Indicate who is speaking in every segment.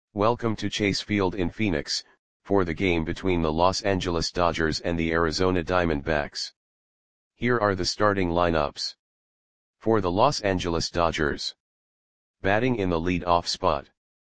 Speaker 1: Welcome to Chase Field in Phoenix, for the game between the Los Angeles Dodgers and the Arizona Diamondbacks. Here are the starting lineups. For the Los Angeles Dodgers. Batting in the lead-off spot.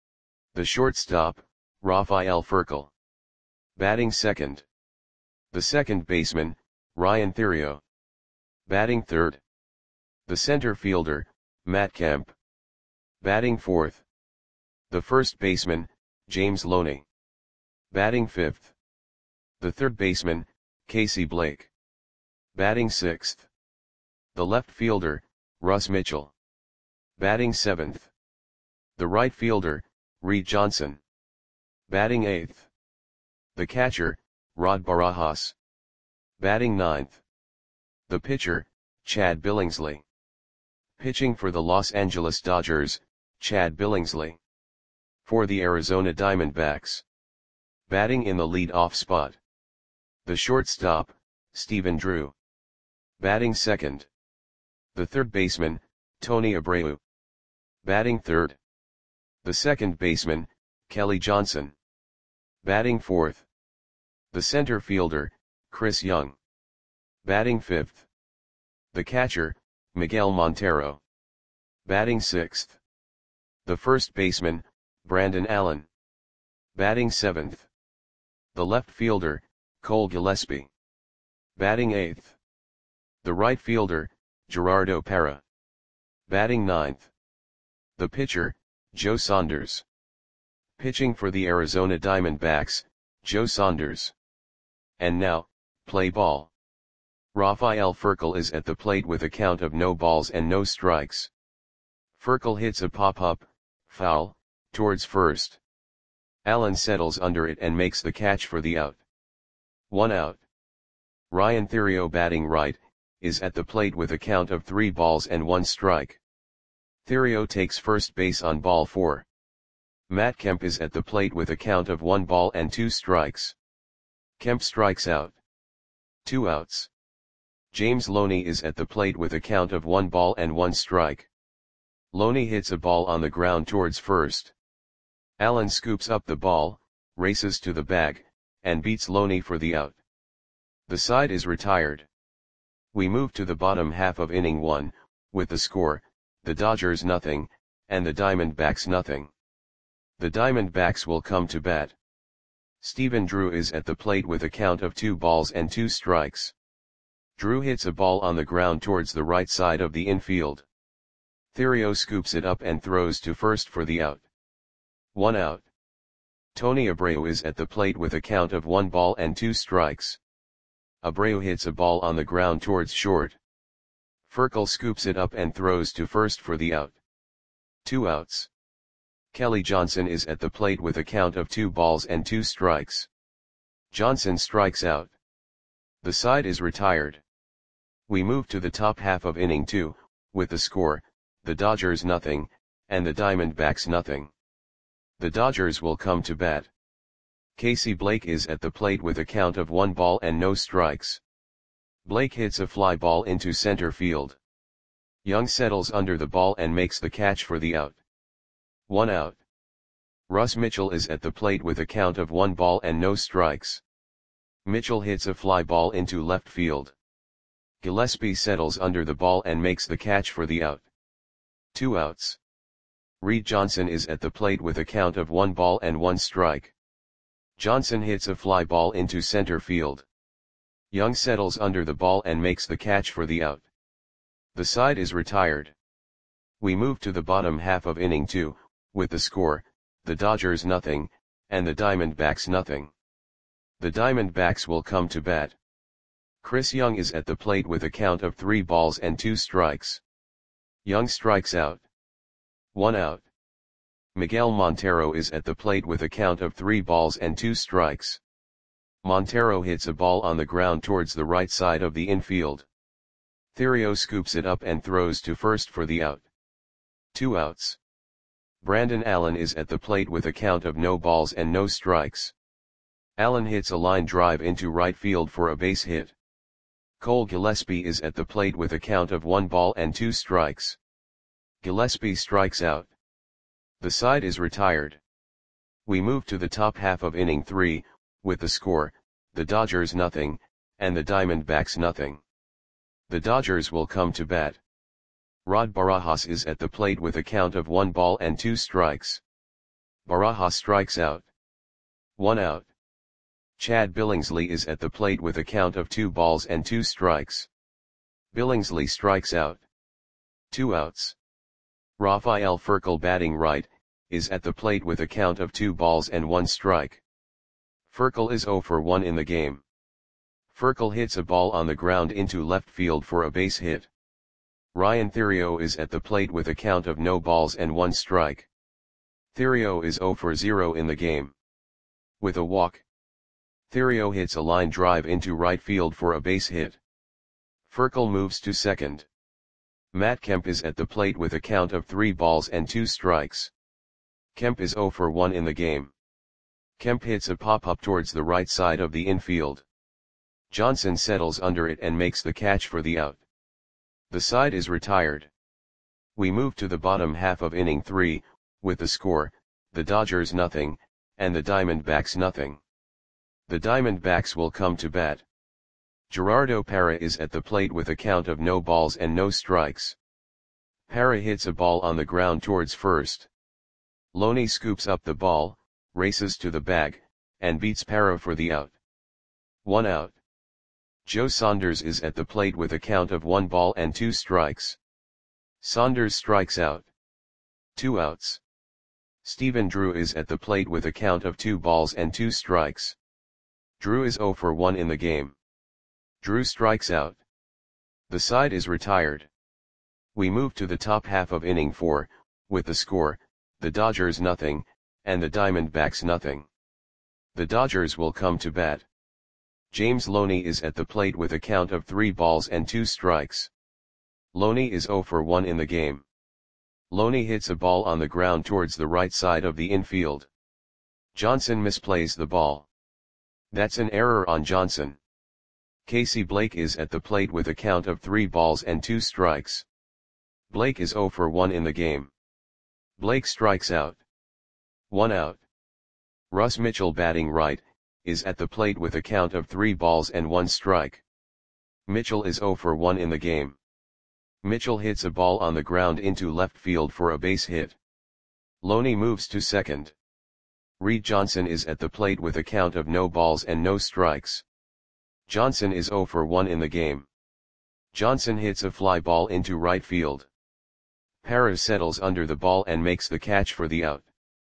Speaker 1: The shortstop, Rafael Furcal. Batting second. The second baseman, Ryan Theriot. Batting third. The center fielder, Matt Kemp. Batting fourth. The first baseman, James Loney. Batting fifth. The third baseman, Casey Blake. Batting sixth. The left fielder, Russ Mitchell. Batting seventh. The right fielder, Reed Johnson. Batting eighth. The catcher, Rod Barajas. Batting ninth. The pitcher, Chad Billingsley. Pitching for the Los Angeles Dodgers, Chad Billingsley. For the Arizona Diamondbacks. Batting in the lead-off spot. The shortstop, Stephen Drew. Batting second. The third baseman, Tony Abreu. Batting third. The second baseman, Kelly Johnson. Batting fourth. The center fielder, Chris Young. Batting fifth. The catcher, Miguel Montero. Batting sixth. The first baseman, Brandon Allen. Batting seventh. The left fielder, Cole Gillespie. Batting eighth. The right fielder, Gerardo Parra. Batting ninth. The pitcher, Joe Saunders. Pitching for the Arizona Diamondbacks, Joe Saunders. And now, play ball. Rafael Furcal is at the plate with a count of no balls and no strikes. Furcal hits a pop-up, foul, towards first. Allen settles under it and makes the catch for the out. 1 out. Ryan Theriot, batting right, is at the plate with a count of 3 balls and 1 strike. Theriot takes first base on ball 4. Matt Kemp is at the plate with a count of 1 ball and 2 strikes. Kemp strikes out. 2 outs. James Loney is at the plate with a count of 1 ball and 1 strike. Loney hits a ball on the ground towards first. Allen scoops up the ball, races to the bag, and beats Loney for the out. The side is retired. We move to the bottom half of inning 1, with the score, the Dodgers nothing, and the Diamondbacks nothing. The Diamondbacks will come to bat. Stephen Drew is at the plate with a count of 2 balls and 2 strikes. Drew hits a ball on the ground towards the right side of the infield. Theriot scoops it up and throws to first for the out. 1 out. Tony Abreu is at the plate with a count of 1 ball and 2 strikes. Abreu hits a ball on the ground towards short. Furcal scoops it up and throws to first for the out. 2 outs. Kelly Johnson is at the plate with a count of 2 balls and 2 strikes. Johnson strikes out. The side is retired. We move to the top half of inning 2, with the score, the Dodgers nothing, and the Diamondbacks nothing. The Dodgers will come to bat. Casey Blake is at the plate with a count of 1 ball and no strikes. Blake hits a fly ball into center field. Young settles under the ball and makes the catch for the out. 1 out. Russ Mitchell is at the plate with a count of 1 ball and no strikes. Mitchell hits a fly ball into left field. Gillespie settles under the ball and makes the catch for the out. 2 outs. Reed Johnson is at the plate with a count of 1 ball and 1 strike. Johnson hits a fly ball into center field. Young settles under the ball and makes the catch for the out. The side is retired. We move to the bottom half of inning 2, with the score, the Dodgers nothing, and the Diamondbacks nothing. The Diamondbacks will come to bat. Chris Young is at the plate with a count of 3 balls and 2 strikes. Young strikes out. 1 out. Miguel Montero is at the plate with a count of 3 balls and 2 strikes. Montero hits a ball on the ground towards the right side of the infield. Theriot scoops it up and throws to first for the out. 2 outs. Brandon Allen is at the plate with a count of no balls and no strikes. Allen hits a line drive into right field for a base hit. Cole Gillespie is at the plate with a count of 1 ball and 2 strikes. Gillespie strikes out. The side is retired. We move to the top half of inning 3, with the score, the Dodgers nothing, and the Diamondbacks nothing. The Dodgers will come to bat. Rod Barajas is at the plate with a count of 1 ball and 2 strikes. Barajas strikes out. 1 out. Chad Billingsley is at the plate with a count of 2 balls and 2 strikes. Billingsley strikes out. 2 outs. Rafael Furcal, batting right, is at the plate with a count of 2 balls and 1 strike. Furcal is 0 for 1 in the game. Furcal hits a ball on the ground into left field for a base hit. Ryan Theriot is at the plate with a count of no balls and 1 strike. Theriot is 0 for 0 in the game. With a walk, Theriot hits a line drive into right field for a base hit. Furcal moves to second. Matt Kemp is at the plate with a count of 3 balls and 2 strikes. Kemp is 0 for 1 in the game. Kemp hits a pop-up towards the right side of the infield. Johnson settles under it and makes the catch for the out. The side is retired. We move to the bottom half of inning 3, with the score, the Dodgers nothing, and the Diamondbacks nothing. The Diamondbacks will come to bat. Gerardo Parra is at the plate with a count of no balls and no strikes. Parra hits a ball on the ground towards first. Loney scoops up the ball, races to the bag, and beats Parra for the out. 1 out. Joe Saunders is at the plate with a count of 1 ball and 2 strikes. Saunders strikes out. 2 outs. Stephen Drew is at the plate with a count of 2 balls and 2 strikes. Drew is 0 for 1 in the game. Drew strikes out. The side is retired. We move to the top half of inning 4, with the score, the Dodgers nothing, and the Diamondbacks nothing. The Dodgers will come to bat. James Loney is at the plate with a count of 3 balls and 2 strikes. Loney is 0 for 1 in the game. Loney hits a ball on the ground towards the right side of the infield. Johnson misplays the ball. That's an error on Johnson. Casey Blake is at the plate with a count of 3 balls and 2 strikes. Blake is 0 for 1 in the game. Blake strikes out. 1 out. Russ Mitchell, batting right, is at the plate with a count of 3 balls and 1 strike. Mitchell is 0 for 1 in the game. Mitchell hits a ball on the ground into left field for a base hit. Loney moves to second. Reed Johnson is at the plate with a count of no balls and no strikes. Johnson is 0 for 1 in the game. Johnson hits a fly ball into right field. Parra settles under the ball and makes the catch for the out.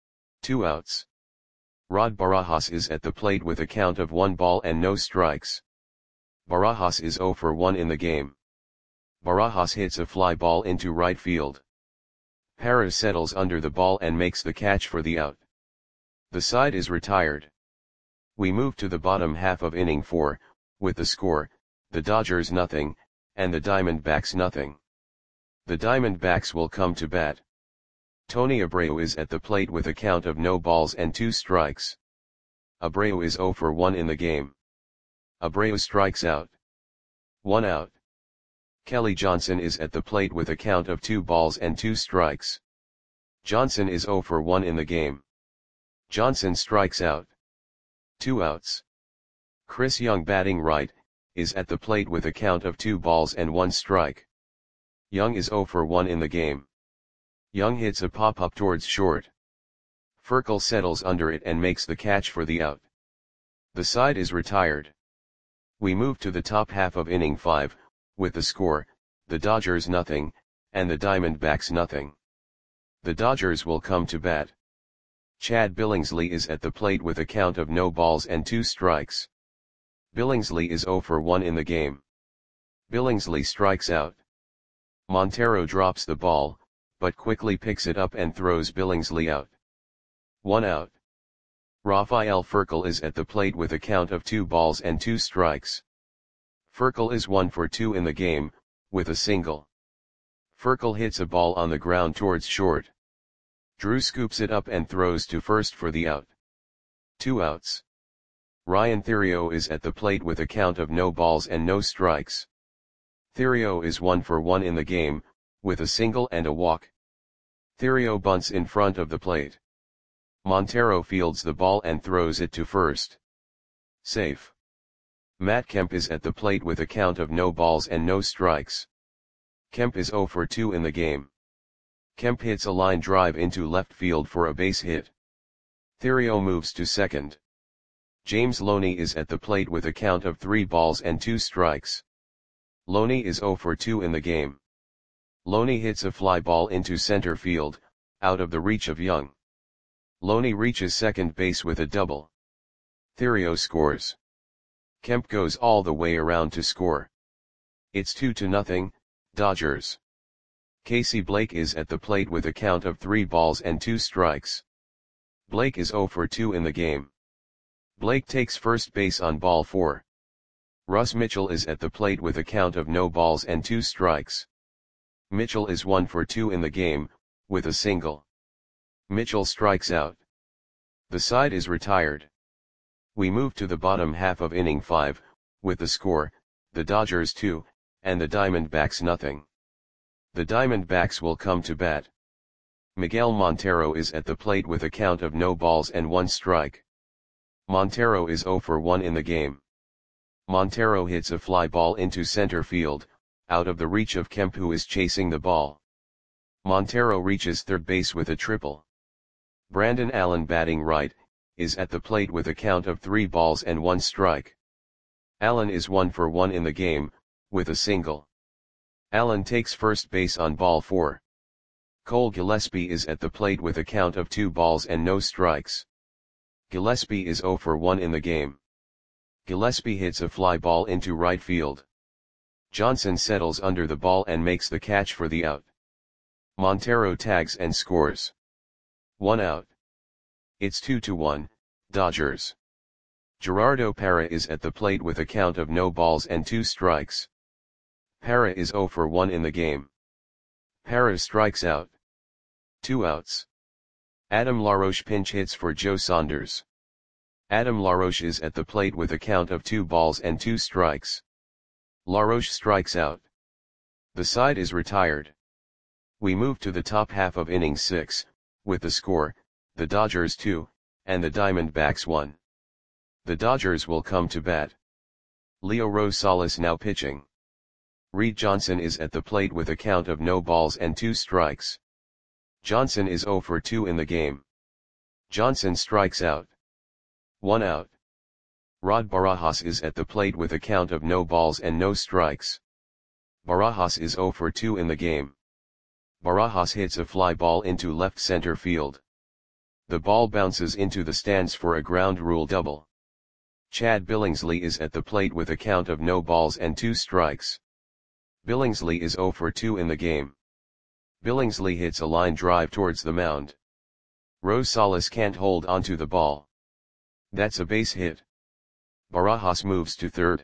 Speaker 1: 2 outs. Rod Barajas is at the plate with a count of 1 ball and no strikes. Barajas is 0 for 1 in the game. Barajas hits a fly ball into right field. Parra settles under the ball and makes the catch for the out. The side is retired. We move to the bottom half of inning 4, with the score, the Dodgers nothing, and the Diamondbacks nothing. The Diamondbacks will come to bat. Tony Abreu is at the plate with a count of no balls and 2 strikes. Abreu is 0 for 1 in the game. Abreu strikes out. 1 out. Kelly Johnson is at the plate with a count of 2 balls and 2 strikes. Johnson is 0 for 1 in the game. Johnson strikes out. 2 outs. Chris Young, batting right, is at the plate with a count of 2 balls and 1 strike. Young is 0 for 1 in the game. Young hits a pop-up towards short. Furcal settles under it and makes the catch for the out. The side is retired. We move to the top half of inning 5, with the score, the Dodgers nothing, and the Diamondbacks nothing. The Dodgers will come to bat. Chad Billingsley is at the plate with a count of no balls and 2 strikes. Billingsley is 0 for 1 in the game. Billingsley strikes out. Montero drops the ball, but quickly picks it up and throws Billingsley out. 1 out. Rafael Furcal is at the plate with a count of 2 balls and 2 strikes. Furcal is 1 for 2 in the game, with a single. Furcal hits a ball on the ground towards short. Drew scoops it up and throws to first for the out. 2 outs. Ryan Theriot is at the plate with a count of no balls and no strikes. Theriot is 1 for 1 in the game, with a single and a walk. Theriot bunts in front of the plate. Montero fields the ball and throws it to first. Safe. Matt Kemp is at the plate with a count of no balls and no strikes. Kemp is 0 for 2 in the game. Kemp hits a line drive into left field for a base hit. Theriot moves to second. James Loney is at the plate with a count of 3 balls and 2 strikes. Loney is 0 for 2 in the game. Loney hits a fly ball into center field, out of the reach of Young. Loney reaches second base with a double. Theriot scores. Kemp goes all the way around to score. It's 2-0, Dodgers. Casey Blake is at the plate with a count of 3 balls and 2 strikes. Blake is 0 for 2 in the game. Blake takes first base on ball 4. Russ Mitchell is at the plate with a count of no balls and 2 strikes. Mitchell is 1 for 2 in the game, with a single. Mitchell strikes out. The side is retired. We move to the bottom half of inning 5, with the score, the Dodgers 2, and the Diamondbacks nothing. The Diamondbacks will come to bat. Miguel Montero is at the plate with a count of no balls and 1 strike. Montero is 0 for 1 in the game. Montero hits a fly ball into center field, out of the reach of Kemp who is chasing the ball. Montero reaches third base with a triple. Brandon Allen batting right, is at the plate with a count of 3 balls and 1 strike. Allen is 1 for 1 in the game, with a single. Allen takes first base on ball 4. Cole Gillespie is at the plate with a count of 2 balls and no strikes. Gillespie is 0 for 1 in the game. Gillespie hits a fly ball into right field. Johnson settles under the ball and makes the catch for the out. Montero tags and scores. 1 out. It's 2-1, Dodgers. Gerardo Parra is at the plate with a count of no balls and 2 strikes. Parra is 0 for 1 in the game. Parra strikes out. 2 outs. Adam LaRoche pinch hits for Joe Saunders. Adam LaRoche is at the plate with a count of 2 balls and 2 strikes. LaRoche strikes out. The side is retired. We move to the top half of inning 6, with the score, the Dodgers 2, and the Diamondbacks 1. The Dodgers will come to bat. Leo Rosales now pitching. Reed Johnson is at the plate with a count of no balls and 2 strikes. Johnson is 0 for 2 in the game. Johnson strikes out. 1 out. Rod Barajas is at the plate with a count of no balls and no strikes. Barajas is 0 for 2 in the game. Barajas hits a fly ball into left center field. The ball bounces into the stands for a ground rule double. Chad Billingsley is at the plate with a count of no balls and 2 strikes. Billingsley is 0 for 2 in the game. Billingsley hits a line drive towards the mound. Rosales can't hold onto the ball. That's a base hit. Barajas moves to third.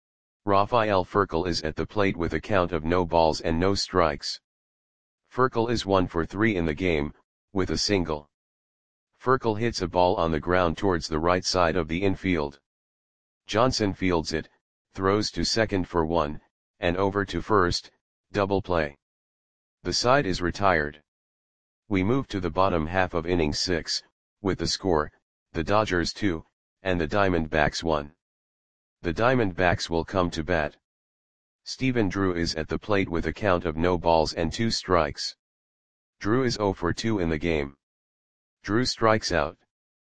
Speaker 1: Rafael Furcal is at the plate with a count of no balls and no strikes. Furcal is 1 for 3 in the game, with a single. Furcal hits a ball on the ground towards the right side of the infield. Johnson fields it, throws to second for 1, and over to first, double play. The side is retired. We move to the bottom half of inning 6, with the score, the Dodgers 2, and the Diamondbacks 1. The Diamondbacks will come to bat. Stephen Drew is at the plate with a count of no balls and 2 strikes. Drew is 0 for 2 in the game. Drew strikes out.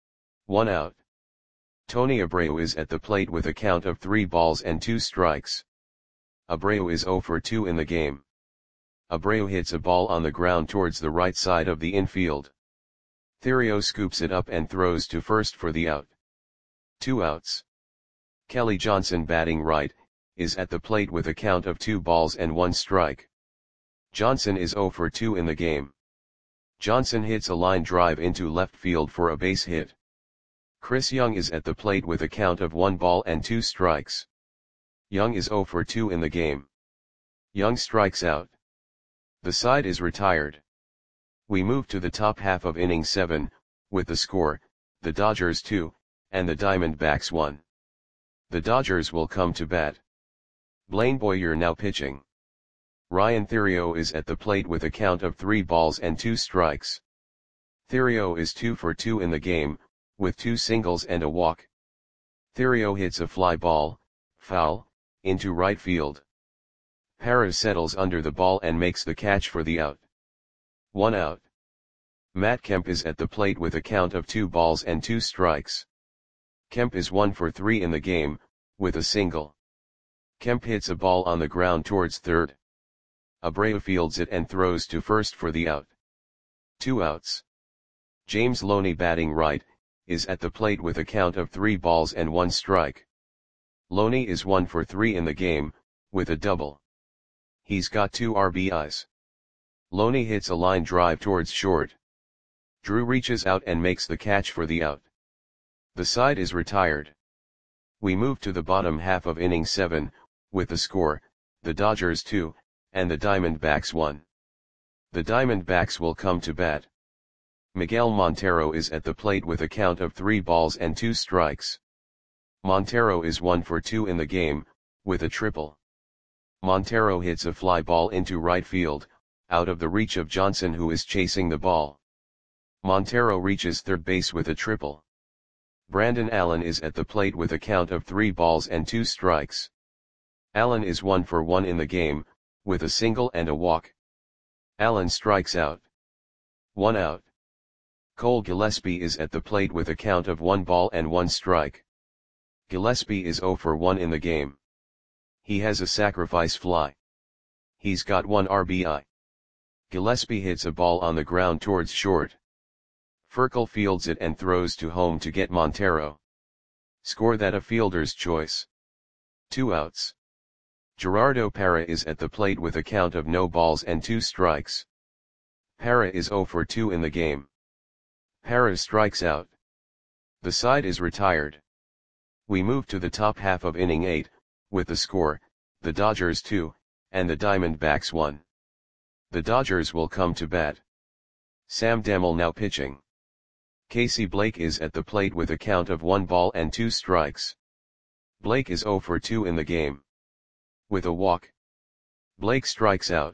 Speaker 1: 1 out. Tony Abreu is at the plate with a count of 3 balls and 2 strikes. Abreu is 0 for 2 in the game. Abreu hits a ball on the ground towards the right side of the infield. Theriot scoops it up and throws to first for the out. 2 outs. Kelly Johnson batting right, is at the plate with a count of 2 balls and 1 strike. Johnson is 0 for 2 in the game. Johnson hits a line drive into left field for a base hit. Chris Young is at the plate with a count of 1 ball and 2 strikes. Young is 0 for 2 in the game. Young strikes out. The side is retired. We move to the top half of inning 7, with the score, the Dodgers 2, and the Diamondbacks 1. The Dodgers will come to bat. Blaine Boyer now pitching. Ryan Theriot is at the plate with a count of 3 balls and 2 strikes. Theriot is 2 for 2 in the game, with 2 singles and a walk. Theriot hits a fly ball, foul, into right field. Parra settles under the ball and makes the catch for the out. 1 out. Matt Kemp is at the plate with a count of 2 balls and 2 strikes. Kemp is 1 for 3 in the game, with a single. Kemp hits a ball on the ground towards third. Abreu fields it and throws to first for the out. 2 outs. James Loney, batting right, is at the plate with a count of 3 balls and 1 strike. Loney is 1 for 3 in the game, with a double. He's got 2 RBIs. Loney hits a line drive towards short. Drew reaches out and makes the catch for the out. The side is retired. We move to the bottom half of inning 7, with the score, the Dodgers 2, and the Diamondbacks 1. The Diamondbacks will come to bat. Miguel Montero is at the plate with a count of 3 balls and 2 strikes. Montero is 1 for 2 in the game, with a triple. Montero hits a fly ball into right field, out of the reach of Johnson, who is chasing the ball. Montero reaches third base with a triple. Brandon Allen is at the plate with a count of 3 balls and 2 strikes. Allen is 1 for 1 in the game, with a single and a walk. Allen strikes out. 1 out. Cole Gillespie is at the plate with a count of 1 ball and 1 strike. Gillespie is 0 for 1 in the game. He has a sacrifice fly. He's got 1 RBI. Gillespie hits a ball on the ground towards short. Furcal fields it and throws to home to get Montero. Score that a fielder's choice. 2 outs. Gerardo Parra is at the plate with a count of no balls and 2 strikes. Parra is 0 for 2 in the game. Parra strikes out. The side is retired. We move to the top half of inning 8, with the score, the Dodgers 2, and the Diamondbacks 1. The Dodgers will come to bat. Sam Demel now pitching. Casey Blake is at the plate with a count of 1 ball and 2 strikes. Blake is 0 for 2 in the game. With a walk. Blake strikes out.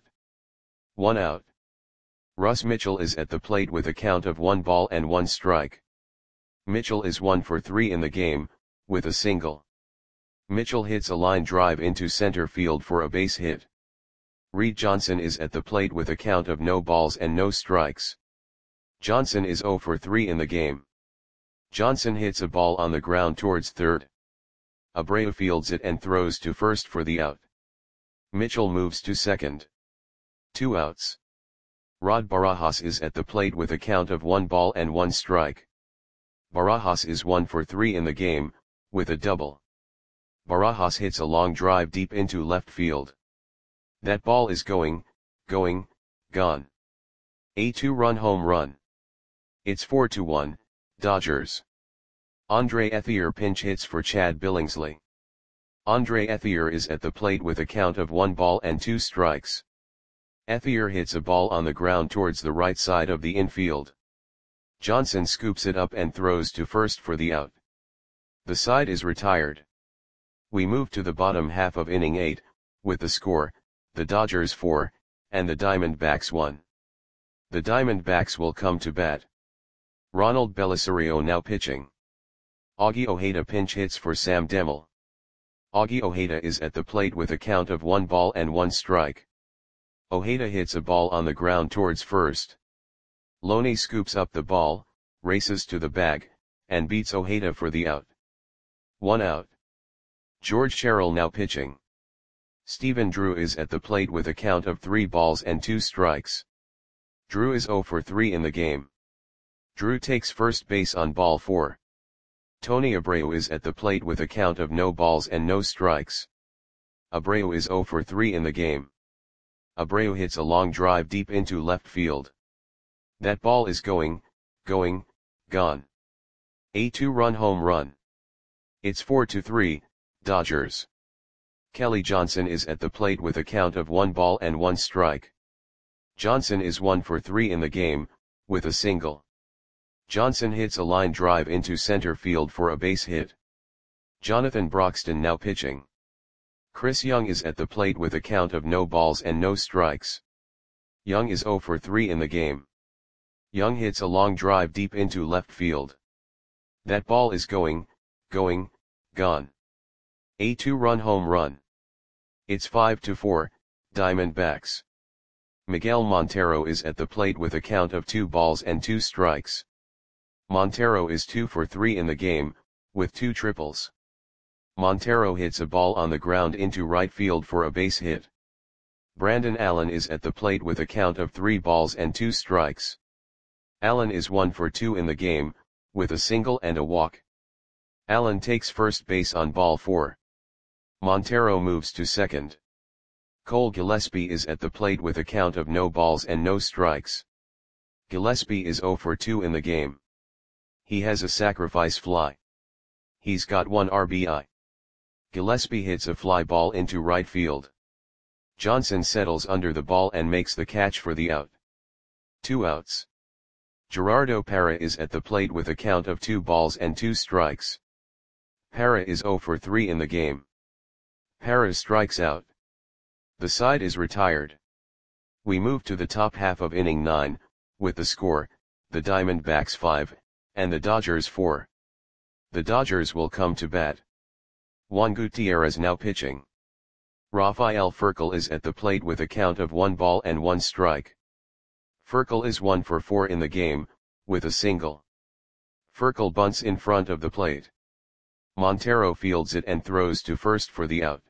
Speaker 1: 1 out. Russ Mitchell is at the plate with a count of 1 ball and 1 strike. Mitchell is 1 for 3 in the game, with a single. Mitchell hits a line drive into center field for a base hit. Reed Johnson is at the plate with a count of no balls and no strikes. Johnson is 0 for 3 in the game. Johnson hits a ball on the ground towards third. Abreu fields it and throws to first for the out. Mitchell moves to second. 2 outs. Rod Barajas is at the plate with a count of 1 ball and 1 strike. Barajas is 1 for 3 in the game, with a double. Barajas hits a long drive deep into left field. That ball is going, gone. A 2-run home run. It's 4-1, Dodgers. Andre Ethier pinch hits for Chad Billingsley. Andre Ethier is at the plate with a count of 1 ball and 2 strikes. Ethier hits a ball on the ground towards the right side of the infield. Johnson scoops it up and throws to first for the out. The side is retired. We move to the bottom half of inning 8, with the score, the Dodgers 4, and the Diamondbacks 1. The Diamondbacks will come to bat. Ronald Belisario now pitching. Augie Ojeda pinch hits for Sam Demel. Augie Ojeda is at the plate with a count of 1 ball and 1 strike. Ojeda hits a ball on the ground towards first. Loney scoops up the ball, races to the bag, and beats Ojeda for the out. 1 out. George Sherrill now pitching. Stephen Drew is at the plate with a count of 3 balls and 2 strikes. Drew is 0 for 3 in the game. Drew takes first base on ball 4. Tony Abreu is at the plate with a count of no balls and no strikes. Abreu is 0 for 3 in the game. Abreu hits a long drive deep into left field. That ball is going, gone. A 2-run home run. It's 4-3, Dodgers. Kelly Johnson is at the plate with a count of 1 ball and 1 strike. Johnson is 1 for 3 in the game, with a single. Johnson hits a line drive into center field for a base hit. Jonathan Broxton now pitching. Chris Young is at the plate with a count of no balls and no strikes. Young is 0 for 3 in the game. Young hits a long drive deep into left field. That ball is going, gone. A 2-run home run. It's 5-4, Diamondbacks. Miguel Montero is at the plate with a count of 2 balls and 2 strikes. Montero is 2 for 3 in the game, with 2 triples. Montero hits a ball on the ground into right field for a base hit. Brandon Allen is at the plate with a count of 3 balls and 2 strikes. Allen is 1 for 2 in the game, with a single and a walk. Allen takes first base on ball 4. Montero moves to second. Cole Gillespie is at the plate with a count of no balls and no strikes. Gillespie is 0 for 2 in the game. He has a sacrifice fly. He's got 1 RBI. Gillespie hits a fly ball into right field. Johnson settles under the ball and makes the catch for the out. 2 outs. Gerardo Parra is at the plate with a count of 2 balls and 2 strikes. Parra is 0 for 3 in the game. Parra strikes out. The side is retired. We move to the top half of inning 9, with the score, the Diamondbacks 5, and the Dodgers 4. The Dodgers will come to bat. Juan Gutierrez now pitching. Rafael Furcal is at the plate with a count of 1 ball and 1 strike. Furcal is 1 for 4 in the game, with a single. Furcal bunts in front of the plate. Montero fields it and throws to first for the out.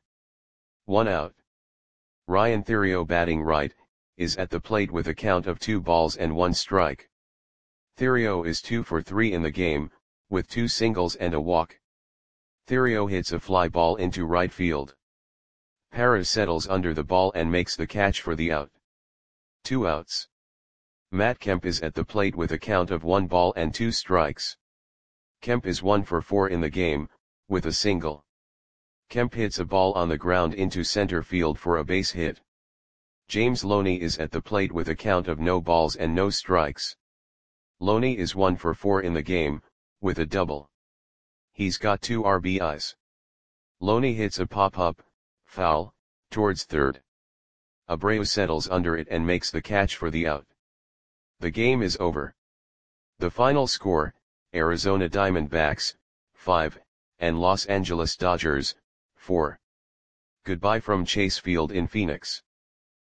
Speaker 1: 1 out. Ryan Theriot batting right, is at the plate with a count of 2 balls and 1 strike. Theriot is 2 for 3 in the game, with 2 singles and a walk. Theriot hits a fly ball into right field. Parra settles under the ball and makes the catch for the out. 2 outs. Matt Kemp is at the plate with a count of 1 ball and 2 strikes. Kemp is 1 for 4 in the game, with a single. Kemp hits a ball on the ground into center field for a base hit. James Loney is at the plate with a count of no balls and no strikes. Loney is 1 for 4 in the game, with a double. He's got 2 RBIs. Loney hits a pop-up, foul, towards third. Abreu settles under it and makes the catch for the out. The game is over. The final score, Arizona Diamondbacks, 5, and Los Angeles Dodgers, 4. Goodbye from Chase Field in Phoenix.